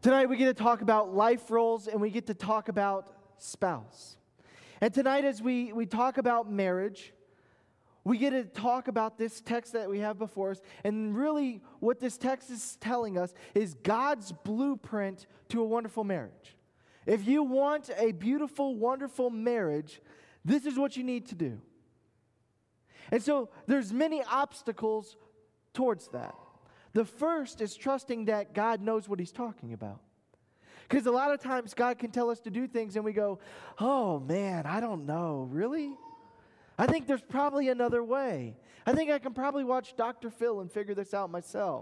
Tonight we get to talk about life roles and we get to talk about spouse. And tonight as we talk about marriage, we get to talk about this text that we have before us. And really what this text is telling us is God's blueprint to a wonderful marriage. If you want a beautiful, wonderful marriage, this is what you need to do. And so there's many obstacles towards that. The first is trusting that God knows what He's talking about. Because a lot of times God can tell us to do things and we go, oh man, I don't know, really? I think there's probably another way. I think I can probably watch Dr. Phil and figure this out myself.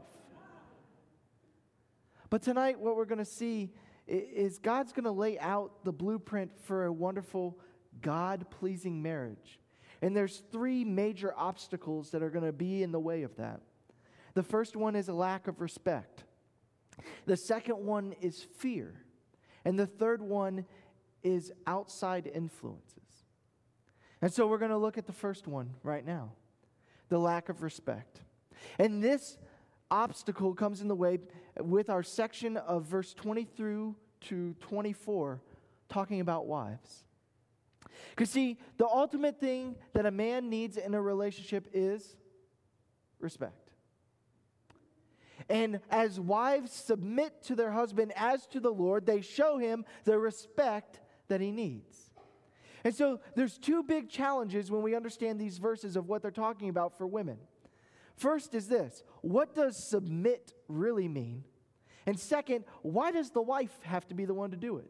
But tonight what we're going to see is God's going to lay out the blueprint for a wonderful, God-pleasing marriage. And there's three major obstacles that are going to be in the way of that. The first one is a lack of respect. The second one is fear. And the third one is outside influences. And so we're going to look at the first one right now, the lack of respect. And this obstacle comes in the way with our section of verse 20 through to 24, talking about wives. Because see, the ultimate thing that a man needs in a relationship is respect. And as wives submit to their husband as to the Lord, they show him the respect that he needs. And so there's two big challenges when we understand these verses of what they're talking about for women. First is this: what does submit really mean? And second, why does the wife have to be the one to do it?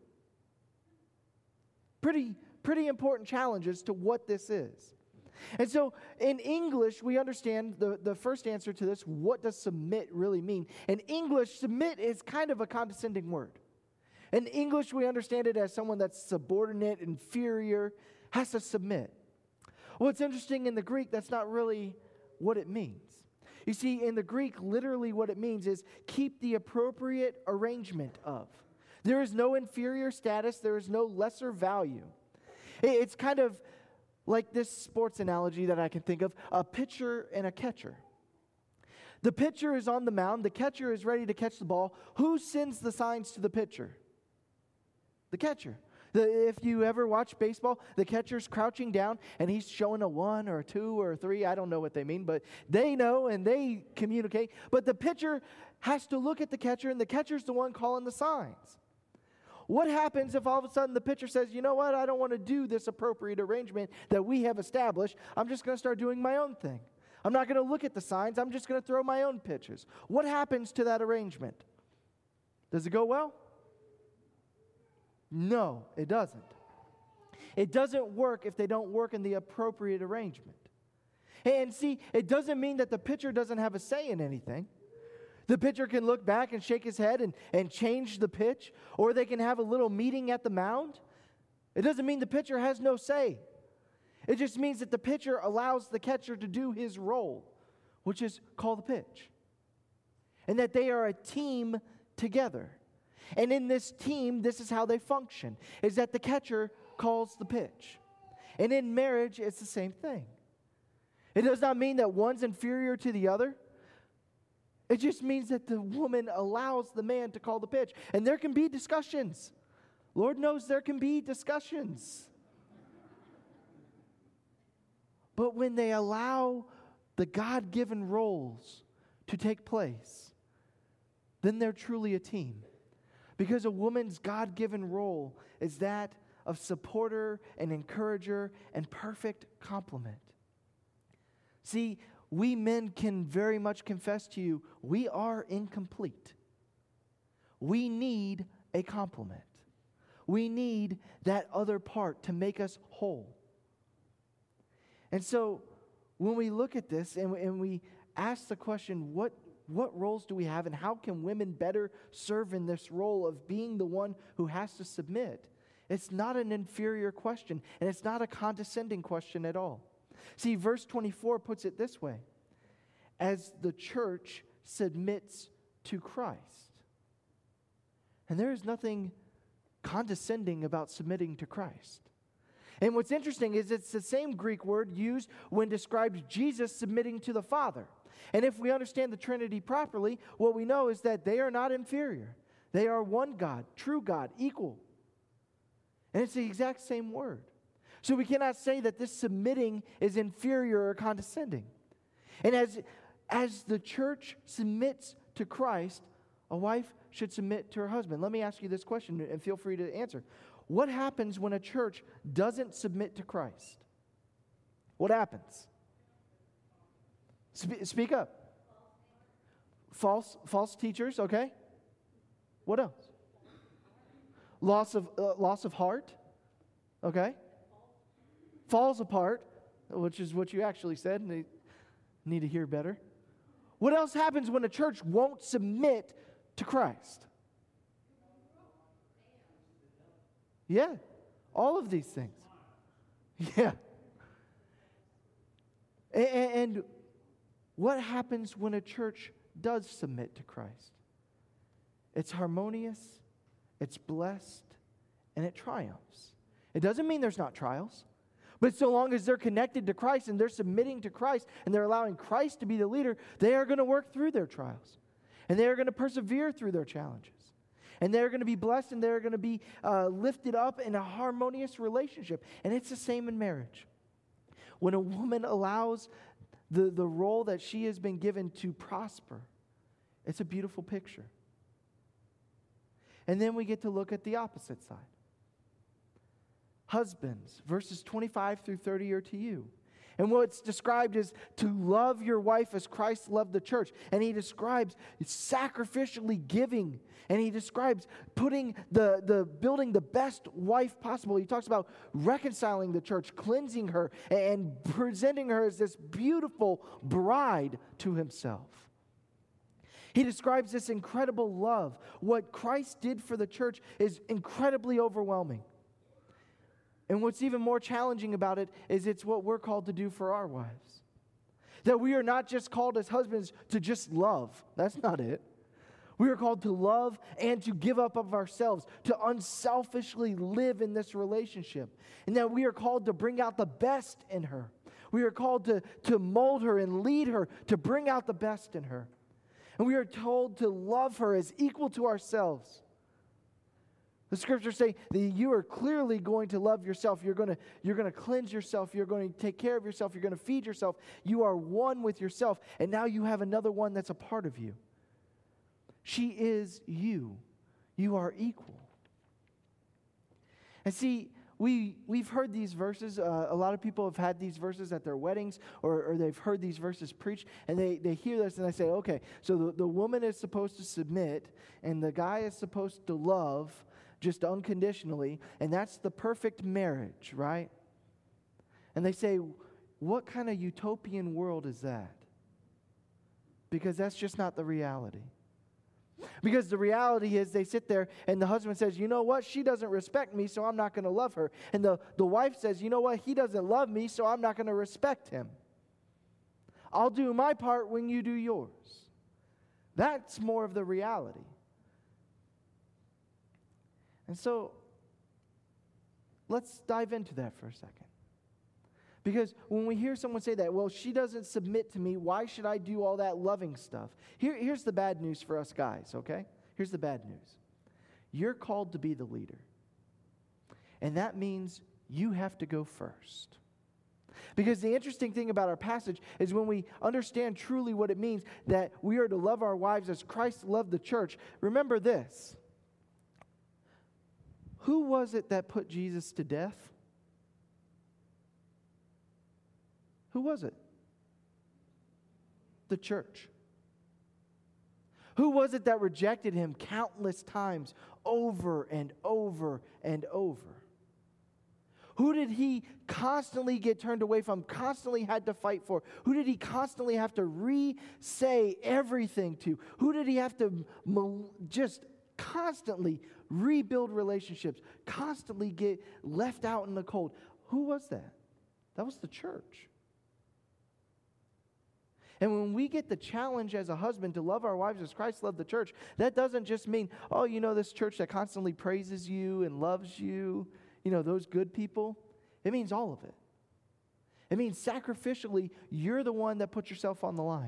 Pretty important challenges to what this is. And so in English, we understand the first answer to this: what does submit really mean? In English, submit is kind of a condescending word. In English, we understand it as someone that's subordinate, inferior, has to submit. What's interesting in the Greek, that's not really what it means. You see, in the Greek, literally what it means is keep the appropriate arrangement of. There is no inferior status. There is no lesser value. It's kind of like this sports analogy that I can think of, a pitcher and a catcher. The pitcher is on the mound. The catcher is ready to catch the ball. Who sends the signs to the pitcher? The catcher. If you ever watch baseball, the catcher's crouching down and he's showing a 1 or a 2 or a 3. I don't know what they mean, but they know and they communicate. But the pitcher has to look at the catcher, and the catcher's the one calling the signs. What happens if all of a sudden the pitcher says, you know what, I don't want to do this appropriate arrangement that we have established. I'm just going to start doing my own thing. I'm not going to look at the signs. I'm just going to throw my own pitches. What happens to that arrangement? Does it go well? No, it doesn't. It doesn't work if they don't work in the appropriate arrangement. And see, it doesn't mean that the pitcher doesn't have a say in anything. The pitcher can look back and shake his head and change the pitch, or they can have a little meeting at the mound. It doesn't mean the pitcher has no say. It just means that the pitcher allows the catcher to do his role, which is call the pitch. And that they are a team together. And in this team, this is how they function, is that the catcher calls the pitch. And in marriage, it's the same thing. It does not mean that one's inferior to the other. It just means that the woman allows the man to call the pitch. And there can be discussions. Lord knows there can be discussions. But when they allow the God-given roles to take place, then they're truly a team. Because a woman's God-given role is that of supporter and encourager and perfect complement. See, we men can very much confess to you, we are incomplete. We need a complement. We need that other part to make us whole. And so, when we look at this and we ask the question, what roles do we have and how can women better serve in this role of being the one who has to submit? It's not an inferior question, and it's not a condescending question at all. See, verse 24 puts it this way: as the church submits to Christ. And there is nothing condescending about submitting to Christ. And what's interesting is it's the same Greek word used when describes Jesus submitting to the Father. And if we understand the Trinity properly, what we know is that they are not inferior. They are one God, true God, equal. And it's the exact same word. So we cannot say that this submitting is inferior or condescending. And as the church submits to Christ, a wife should submit to her husband. Let me ask you this question, and feel free to answer. What happens when a church doesn't submit to Christ? What happens? Speak up. False teachers, okay? What else? Loss of heart, okay? Falls apart, which is what you actually said, and they need to hear better. What else happens when a church won't submit to Christ? Yeah, all of these things. Yeah. And what happens when a church does submit to Christ? It's harmonious, it's blessed, and it triumphs. It doesn't mean there's not trials. But so long as they're connected to Christ and they're submitting to Christ and they're allowing Christ to be the leader, they are going to work through their trials. And they are going to persevere through their challenges. And they're going to be blessed and they're going to be lifted up in a harmonious relationship. And it's the same in marriage. When a woman allows the role that she has been given to prosper, it's a beautiful picture. And then we get to look at the opposite side. Husbands, verses 25 through 30 are to you. And what's described is to love your wife as Christ loved the church. And he describes sacrificially giving. And he describes building the best wife possible. He talks about reconciling the church, cleansing her, and presenting her as this beautiful bride to himself. He describes this incredible love. What Christ did for the church is incredibly overwhelming. And what's even more challenging about it is it's what we're called to do for our wives. That we are not just called as husbands to just love. That's not it. We are called to love and to give up of ourselves, to unselfishly live in this relationship. And that we are called to bring out the best in her. We are called to mold her and lead her, to bring out the best in her. And we are told to love her as equal to ourselves. The scriptures say that you are clearly going to love yourself. You're going to cleanse yourself. You're going to take care of yourself. You're going to feed yourself. You are one with yourself. And now you have another one that's a part of you. She is you. You are equal. And see, we've heard these verses. A lot of people have had these verses at their weddings or they've heard these verses preached. And they hear this and they say, okay, so the woman is supposed to submit and the guy is supposed to love just unconditionally, and that's the perfect marriage, right? And they say, what kind of utopian world is that? Because that's just not the reality. Because the reality is they sit there and the husband says, you know what, she doesn't respect me, so I'm not going to love her. And the wife says, you know what, he doesn't love me, so I'm not going to respect him. I'll do my part when you do yours. That's more of the reality. And so, let's dive into that for a second. Because when we hear someone say that, well, she doesn't submit to me, why should I do all that loving stuff? Here's the bad news for us guys, okay? Here's the bad news. You're called to be the leader. And that means you have to go first. Because the interesting thing about our passage is when we understand truly what it means that we are to love our wives as Christ loved the church, remember this. Who was it that put Jesus to death? Who was it? The church. Who was it that rejected him countless times over and over and over? Who did he constantly get turned away from, constantly had to fight for? Who did he constantly have to re-say everything to? Who did he have to just constantly rebuild relationships, constantly get left out in the cold? Who was that? That was the church. And when we get the challenge as a husband to love our wives as Christ loved the church, that doesn't just mean, oh, you know, this church that constantly praises you and loves you, you know, those good people. It means all of it. It means sacrificially, you're the one that puts yourself on the line.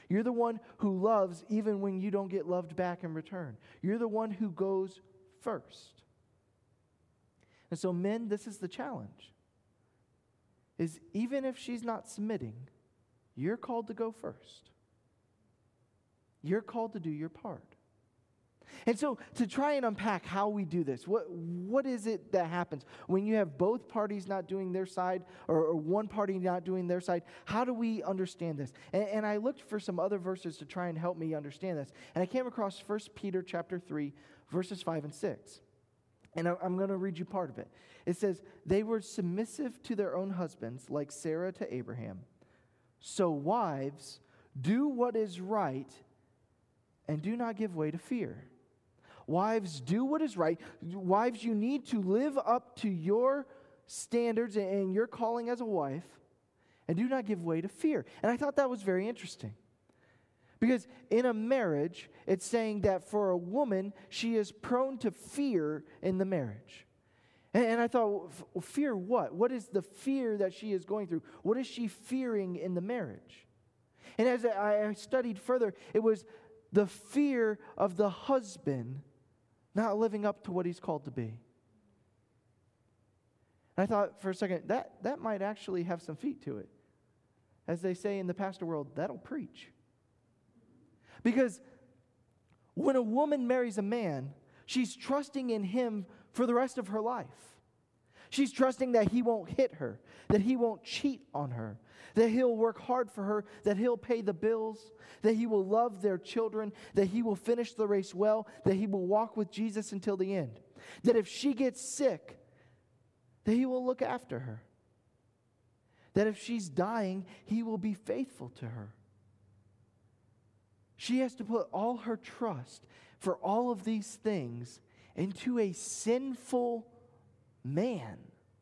You're the one who loves even when you don't get loved back in return. You're the one who goes first. And so, men, this is the challenge. Is even if she's not submitting, you're called to go first. You're called to do your part. And so to try and unpack how we do this, what is it that happens when you have both parties not doing their side or one party not doing their side? How do we understand this? And I looked for some other verses to try and help me understand this. And I came across 1 Peter chapter 3, verses 5 and 6. And I'm going to read you part of it. It says, they were submissive to their own husbands, like Sarah to Abraham. So wives, do what is right and do not give way to fear. Wives, do what is right. Wives, you need to live up to your standards and your calling as a wife, and do not give way to fear. And I thought that was very interesting. Because in a marriage, it's saying that for a woman, she is prone to fear in the marriage. And I thought, fear what? What is the fear that she is going through? What is she fearing in the marriage? And as I studied further, it was the fear of the husband not living up to what he's called to be. And I thought for a second, that might actually have some feet to it. As they say in the pastor world, that'll preach. Because when a woman marries a man, she's trusting in him for the rest of her life. She's trusting that he won't hit her, that he won't cheat on her, that he'll work hard for her, that he'll pay the bills, that he will love their children, that he will finish the race well, that he will walk with Jesus until the end, that if she gets sick, that he will look after her, that if she's dying, he will be faithful to her. She has to put all her trust for all of these things into a sinful man.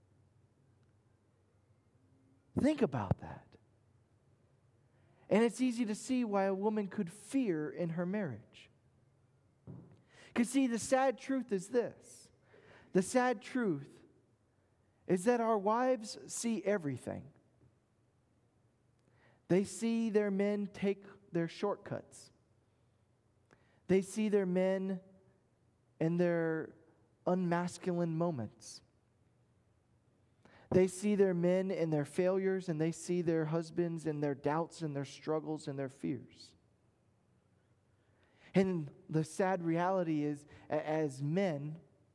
Think about that. And it's easy to see why a woman could fear in her marriage. Because see, the sad truth is this. The sad truth is that our wives see everything. They see their men take their shortcuts. They see their men in their unmasculine moments. They see their men in their failures, and they see their husbands in their doubts and their struggles and their fears. And the sad reality is, as men,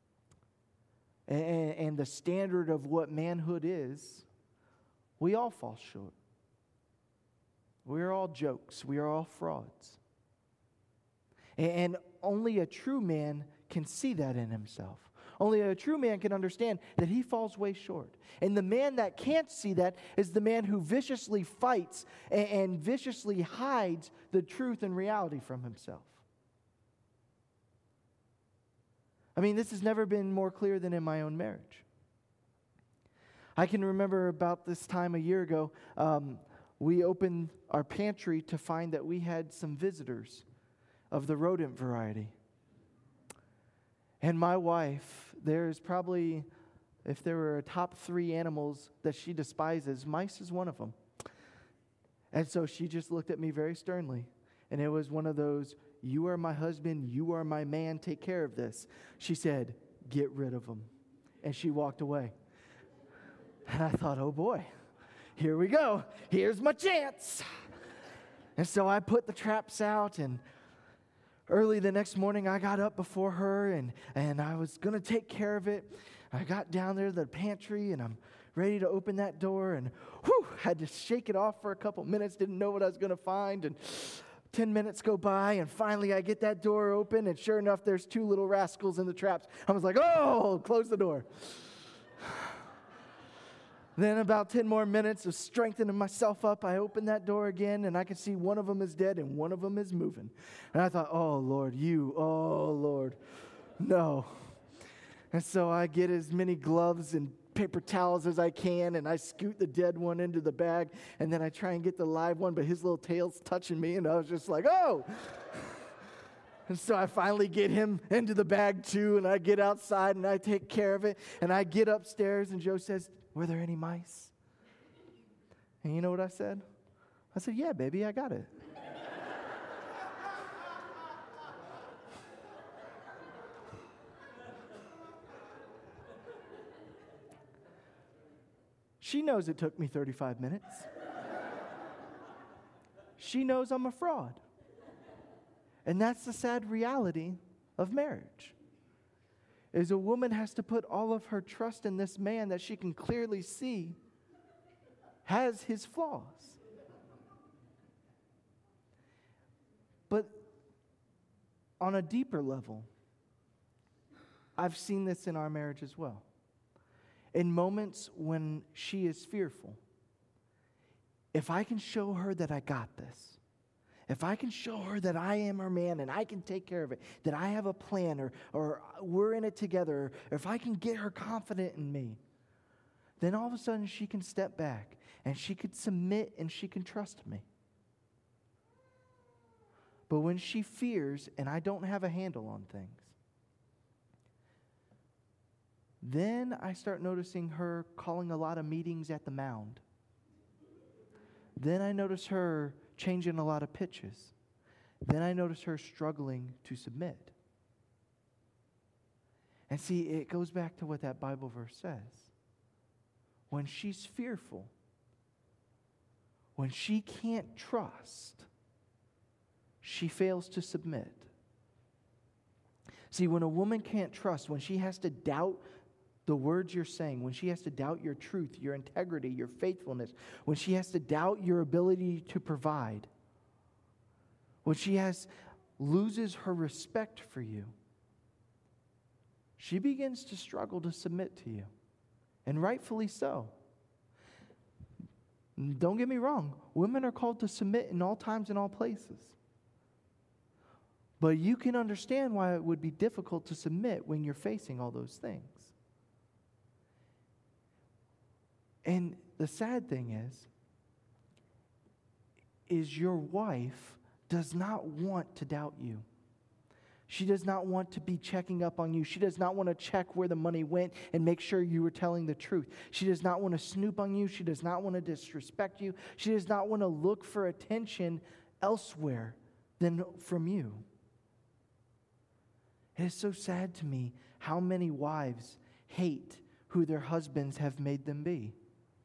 and the standard of what manhood is, we all fall short. We are all jokes. We are all frauds. And only a true man can see that in himself. Only a true man can understand that he falls way short. And the man that can't see that is the man who viciously fights and viciously hides the truth and reality from himself. I mean, this has never been more clear than in my own marriage. I can remember about this time a year ago, we opened our pantry to find that we had some visitors of the rodent variety. And my wife, there's probably, if there were top 3 animals that she despises, mice is one of them. And so she just looked at me very sternly. And it was one of those, you are my husband, you are my man, take care of this. She said, get rid of them. And she walked away. And I thought, oh boy, here we go. Here's my chance. And so I put the traps out, and early the next morning, I got up before her, and I was going to take care of it. I got down there to the pantry, and I'm ready to open that door, and had to shake it off for a couple minutes, didn't know what I was going to find, and 10 minutes go by, and finally I get that door open, and sure enough, there's 2 little rascals in the traps. I was like, oh, close the door. Then about 10 more minutes of strengthening myself up, I open that door again, and I can see one of them is dead and one of them is moving. And I thought, oh, Lord, no. And so I get as many gloves and paper towels as I can, and I scoot the dead one into the bag, and then I try and get the live one, but his little tail's touching me, and I was just like, oh! And so I finally get him into the bag too, and I get outside, and I take care of it, and I get upstairs, and Joe says, were there any mice? And you know what I said? I said, yeah, baby, I got it. She knows it took me 35 minutes. She knows I'm a fraud. And that's the sad reality of marriage. Is a woman has to put all of her trust in this man that she can clearly see has his flaws. But on a deeper level, I've seen this in our marriage as well. In moments when she is fearful, if I can show her that I got this, if I can show her that I am her man and I can take care of it, that I have a plan or we're in it together, or if I can get her confident in me, then all of a sudden she can step back and she can submit and she can trust me. But when she fears and I don't have a handle on things, then I start noticing her calling a lot of meetings at the mound. Then I notice her changing a lot of pitches. Then I notice her struggling to submit. And see, it goes back to what that Bible verse says. When she's fearful, when she can't trust, she fails to submit. See, when a woman can't trust, when she has to doubt the words you're saying, when she has to doubt your truth, your integrity, your faithfulness, when she has to doubt your ability to provide, when she loses her respect for you, she begins to struggle to submit to you. And rightfully so. Don't get me wrong. Women are called to submit in all times and all places. But you can understand why it would be difficult to submit when you're facing all those things. And the sad thing is your wife does not want to doubt you. She does not want to be checking up on you. She does not want to check where the money went and make sure you were telling the truth. She does not want to snoop on you. She does not want to disrespect you. She does not want to look for attention elsewhere than from you. It is so sad to me how many wives hate who their husbands have made them be.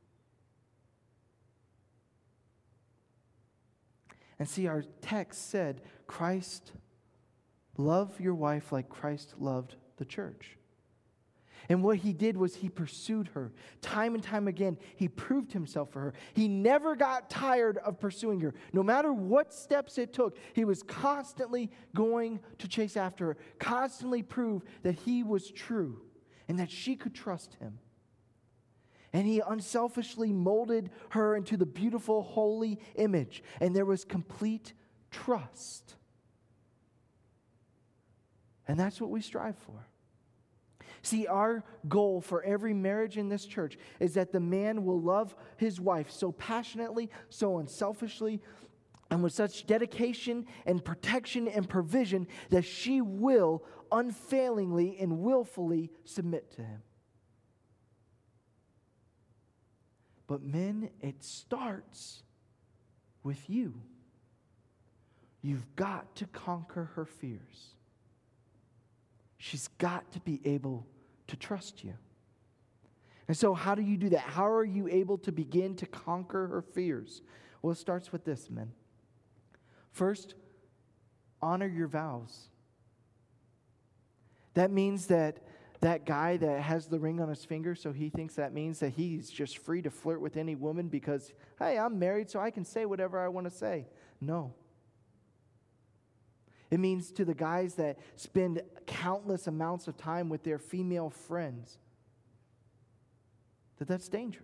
And see, our text said, Christ, love your wife like Christ loved the church. And what he did was he pursued her. Time and time again, he proved himself for her. He never got tired of pursuing her. No matter what steps it took, he was constantly going to chase after her, constantly prove that he was true and that she could trust him. And he unselfishly molded her into the beautiful, holy image. And there was complete trust. And that's what we strive for. See, our goal for every marriage in this church is that the man will love his wife so passionately, so unselfishly, and with such dedication and protection and provision that she will unfailingly and willfully submit to him. But men, it starts with you. You've got to conquer her fears. She's got to be able to trust you. And so how do you do that? How are you able to begin to conquer her fears? Well, it starts with this, men. First, honor your vows. That means that guy that has the ring on his finger, so he thinks that means that he's just free to flirt with any woman because, hey, I'm married, so I can say whatever I want to say. No. It means to the guys that spend countless amounts of time with their female friends that that's dangerous.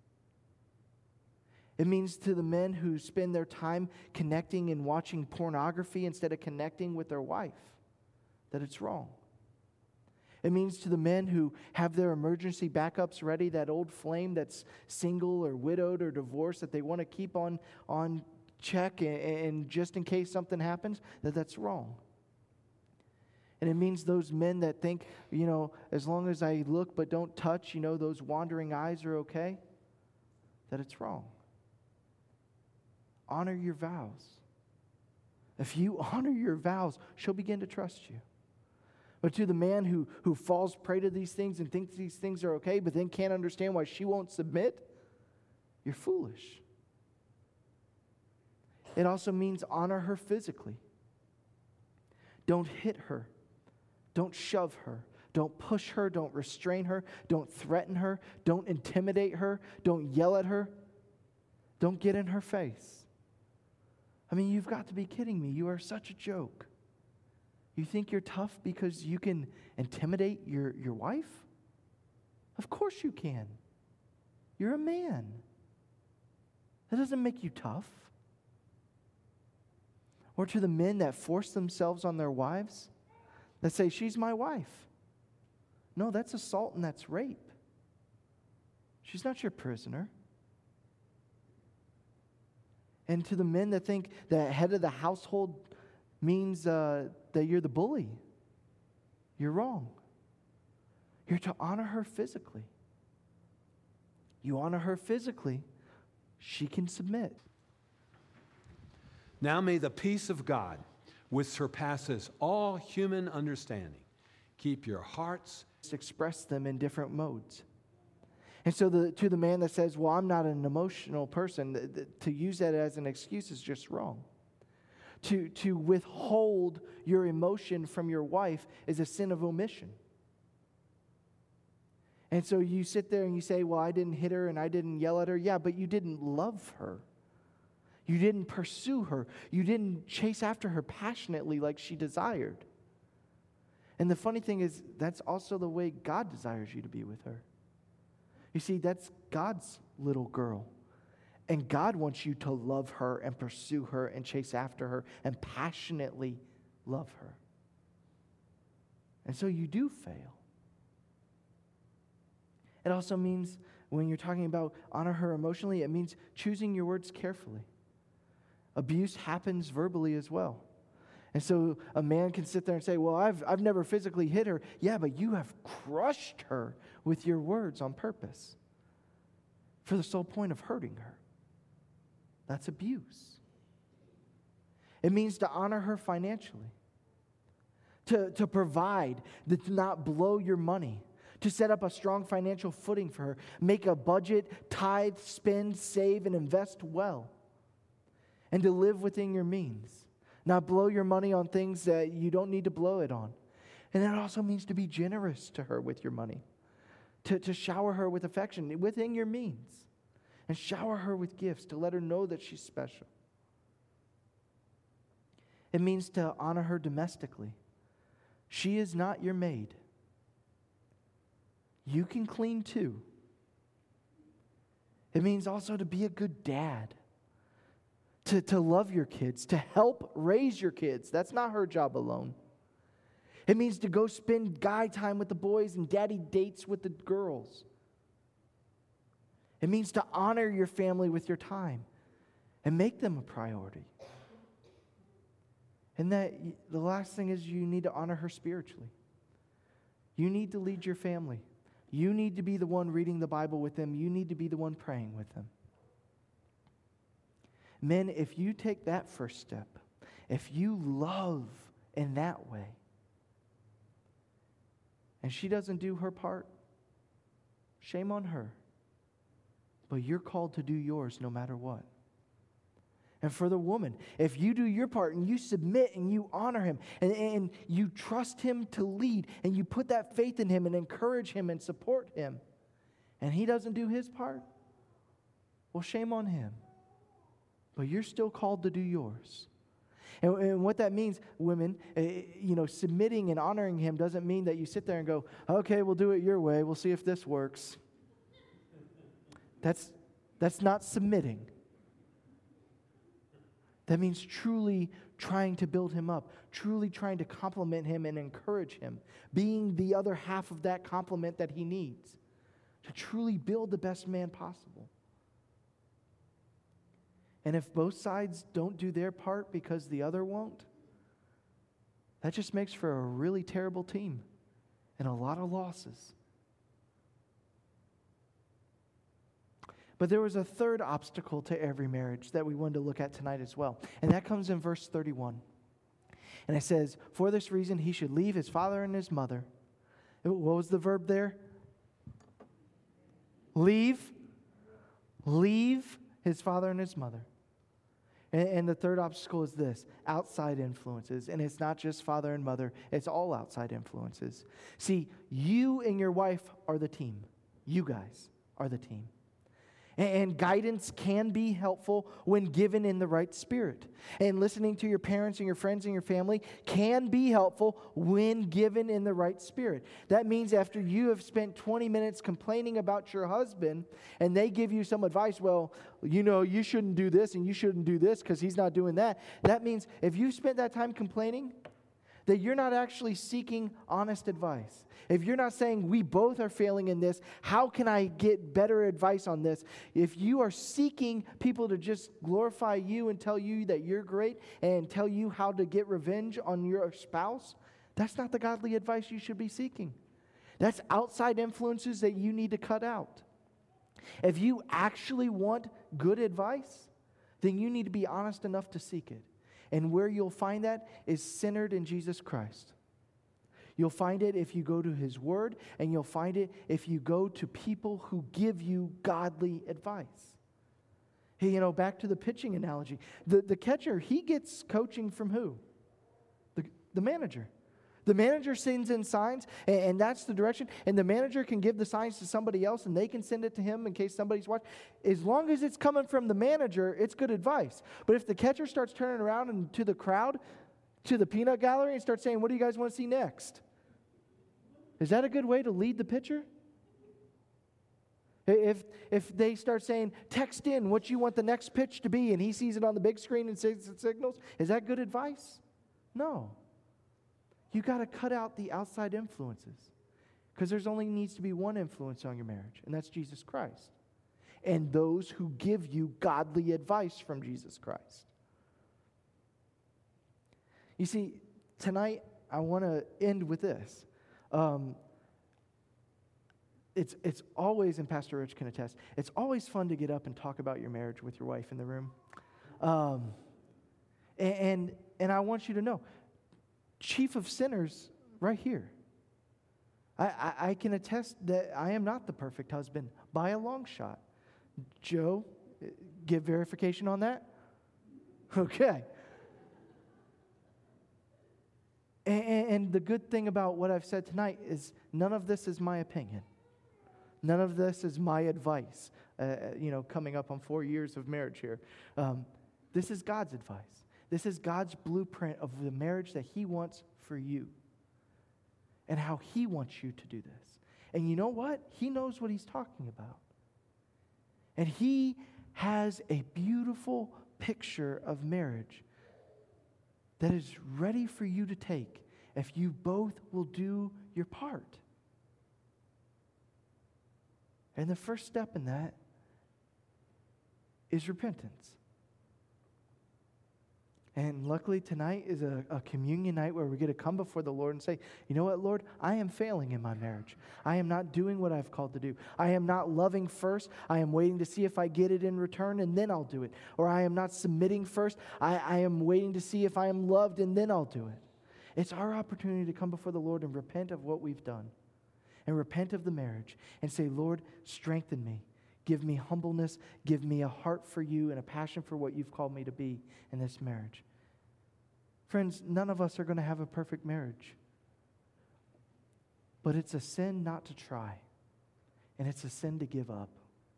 It means to the men who spend their time connecting and watching pornography instead of connecting with their wife that it's wrong. It means to the men who have their emergency backups ready, that old flame that's single or widowed or divorced that they want to keep on check and just in case something happens, that's wrong. And it means those men that think, as long as I look but don't touch, those wandering eyes are okay, that it's wrong. Honor your vows. If you honor your vows, she'll begin to trust you. But to the man who falls prey to these things and thinks these things are okay, but then can't understand why she won't submit, you're foolish. It also means honor her physically. Don't hit her. Don't shove her. Don't push her. Don't restrain her. Don't threaten her. Don't intimidate her. Don't yell at her. Don't get in her face. I mean, you've got to be kidding me. You are such a joke. You think you're tough because you can intimidate your wife? Of course you can. You're a man. That doesn't make you tough. Or to the men that force themselves on their wives, that say, she's my wife. No, that's assault and that's rape. She's not your prisoner. And to the men that think that head of the household means that you're the bully, you're wrong. You're to honor her physically. You honor her physically, she can submit. Now may the peace of God, which surpasses all human understanding, keep your hearts. Express them in different modes. And so to the man that says, well, I'm not an emotional person, to use that as an excuse is just wrong. To withhold your emotion from your wife is a sin of omission. And so you sit there and you say, well, I didn't hit her and I didn't yell at her. Yeah, but you didn't love her. You didn't pursue her. You didn't chase after her passionately like she desired. And the funny thing is, that's also the way God desires you to be with her. You see, that's God's little girl. And God wants you to love her and pursue her and chase after her and passionately love her. And so you do fail. It also means, when you're talking about honor her emotionally, it means choosing your words carefully. Abuse happens verbally as well. And so a man can sit there and say, well, I've never physically hit her. Yeah, but you have crushed her with your words on purpose for the sole point of hurting her. That's abuse. It means to honor her financially, to provide, to not blow your money, to set up a strong financial footing for her, make a budget, tithe, spend, save, and invest well, and to live within your means. Not blow your money on things that you don't need to blow it on. And that also means to be generous to her with your money. To shower her with affection within your means. And shower her with gifts to let her know that she's special. It means to honor her domestically. She is not your maid. You can clean too. It means also to be a good dad. To love your kids, to help raise your kids. That's not her job alone. It means to go spend guy time with the boys and daddy dates with the girls. It means to honor your family with your time and make them a priority. And that the last thing is you need to honor her spiritually. You need to lead your family. You need to be the one reading the Bible with them. You need to be the one praying with them. Men, if you take that first step, if you love in that way, and she doesn't do her part, shame on her. But you're called to do yours no matter what. And for the woman, if you do your part and you submit and you honor him and you trust him to lead and you put that faith in him and encourage him and support him, and he doesn't do his part, well, shame on him. But you're still called to do yours. And what that means, women, submitting and honoring him doesn't mean that you sit there and go, okay, we'll do it your way. We'll see if this works. That's not submitting. That means truly trying to build him up, truly trying to compliment him and encourage him, being the other half of that compliment that he needs to truly build the best man possible. And if both sides don't do their part because the other won't, that just makes for a really terrible team and a lot of losses. But there was a third obstacle to every marriage that we wanted to look at tonight as well. And that comes in verse 31. And it says, for this reason he should leave his father and his mother. What was the verb there? Leave. Leave his father and his mother. And the third obstacle is this, outside influences. And it's not just father and mother, it's all outside influences. See, you and your wife are the team. You guys are the team. And guidance can be helpful when given in the right spirit. And listening to your parents and your friends and your family can be helpful when given in the right spirit. That means after you have spent 20 minutes complaining about your husband and they give you some advice, well, you know, you shouldn't do this and you shouldn't do this because he's not doing that. That means if you spent that time complaining, that you're not actually seeking honest advice. If you're not saying, we both are failing in this, how can I get better advice on this? If you are seeking people to just glorify you and tell you that you're great and tell you how to get revenge on your spouse, that's not the godly advice you should be seeking. That's outside influences that you need to cut out. If you actually want good advice, then you need to be honest enough to seek it. And where you'll find that is centered in Jesus Christ. You'll find it if you go to His Word, and you'll find it if you go to people who give you godly advice. Hey, you know, back to the pitching analogy. The catcher, he gets coaching from who? The manager. The manager sends in signs, and that's the direction. And the manager can give the signs to somebody else, and they can send it to him in case somebody's watching. As long as it's coming from the manager, it's good advice. But if the catcher starts turning around and to the crowd, to the peanut gallery, and starts saying, what do you guys want to see next? Is that a good way to lead the pitcher? If they start saying, text in what you want the next pitch to be, and he sees it on the big screen and signals, is that good advice? No. You got to cut out the outside influences, because there's only needs to be one influence on your marriage, and that's Jesus Christ, and those who give you godly advice from Jesus Christ. You see, tonight I want to end with this. It's always, and Pastor Rich can attest, it's always fun to get up and talk about your marriage with your wife in the room. And I want you to know, chief of sinners right here. I can attest that I am not the perfect husband by a long shot. Joe, give verification on that? Okay. And the good thing about what I've said tonight is none of this is my opinion. None of this is my advice, coming up on 4 years of marriage here. This is God's advice. This is God's blueprint of the marriage that He wants for you and how He wants you to do this. And you know what? He knows what He's talking about. And He has a beautiful picture of marriage that is ready for you to take if you both will do your part. And the first step in that is repentance. And luckily tonight is a communion night where we get to come before the Lord and say, you know what, Lord, I am failing in my marriage. I am not doing what I've called to do. I am not loving first. I am waiting to see if I get it in return, and then I'll do it. Or I am not submitting first. I am waiting to see if I am loved, and then I'll do it. It's our opportunity to come before the Lord and repent of what we've done. And repent of the marriage and say, Lord, strengthen me. Give me humbleness. Give me a heart for you and a passion for what you've called me to be in this marriage. Friends, none of us are going to have a perfect marriage. But it's a sin not to try. And it's a sin to give up.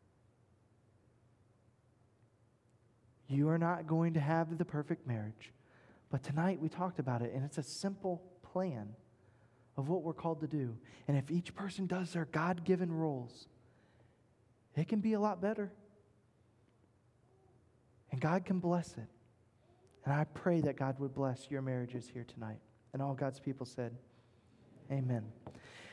You are not going to have the perfect marriage. But tonight we talked about it, and it's a simple plan of what we're called to do. And if each person does their God-given roles, it can be a lot better. And God can bless it. And I pray that God would bless your marriages here tonight. And all God's people said, amen.